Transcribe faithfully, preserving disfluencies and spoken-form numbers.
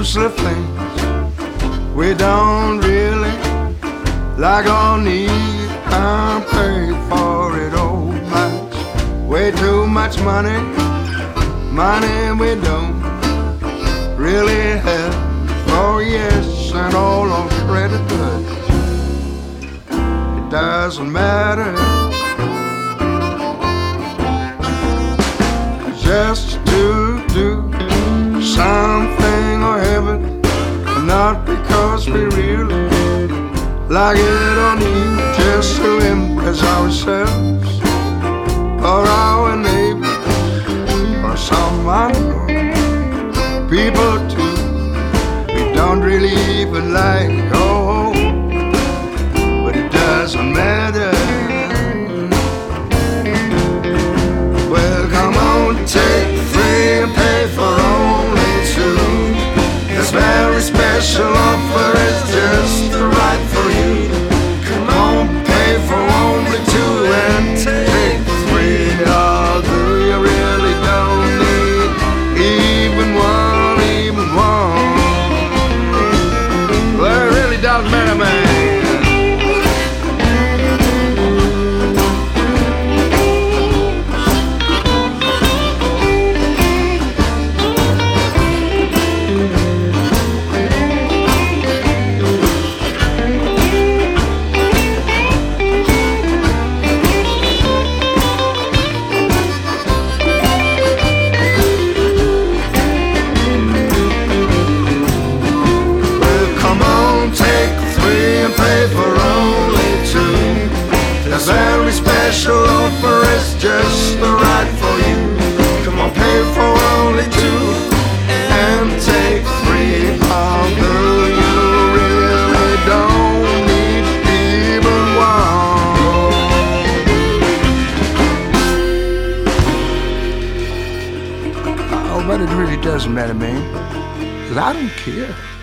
costly things we don't really like or need. Can't pay for it all much, way too much money, money we don't really have. Oh yes, and all on credit goods. It doesn't matter, just to do something or have it, not because we really like it or need, just to impress ourselves or our neighbors or some unknown people too we don't really even like. Oh, but it doesn't matter. Well, come on, take three and pay for only two. This very special offer is just right for you. Come on, pay for only two and take three. Oh, do you really don't need even one, even one? Well, it really doesn't matter, man. A very special offer is just right for you. Come on, pay for only two and take three. Although you really don't need even one. Oh, but it really doesn't matter, man, 'cause I don't care.